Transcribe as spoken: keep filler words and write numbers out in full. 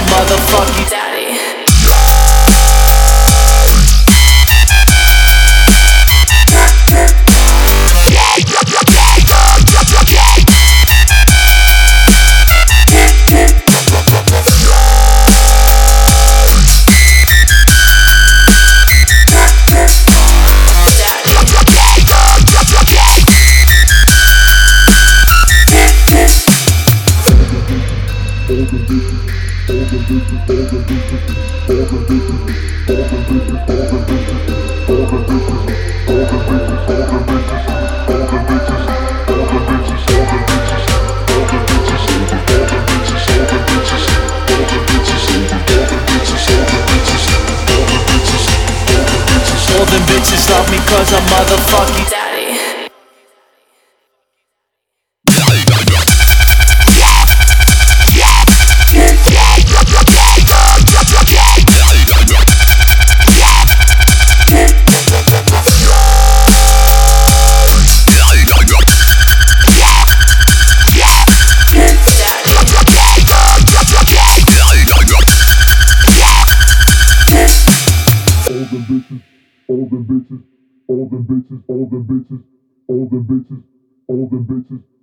motherfucking daddy. All them bitches love me cause I'm motherfucking daddy. All them bitches, all them bitches, all them bitches, all them bitches, all them bitches.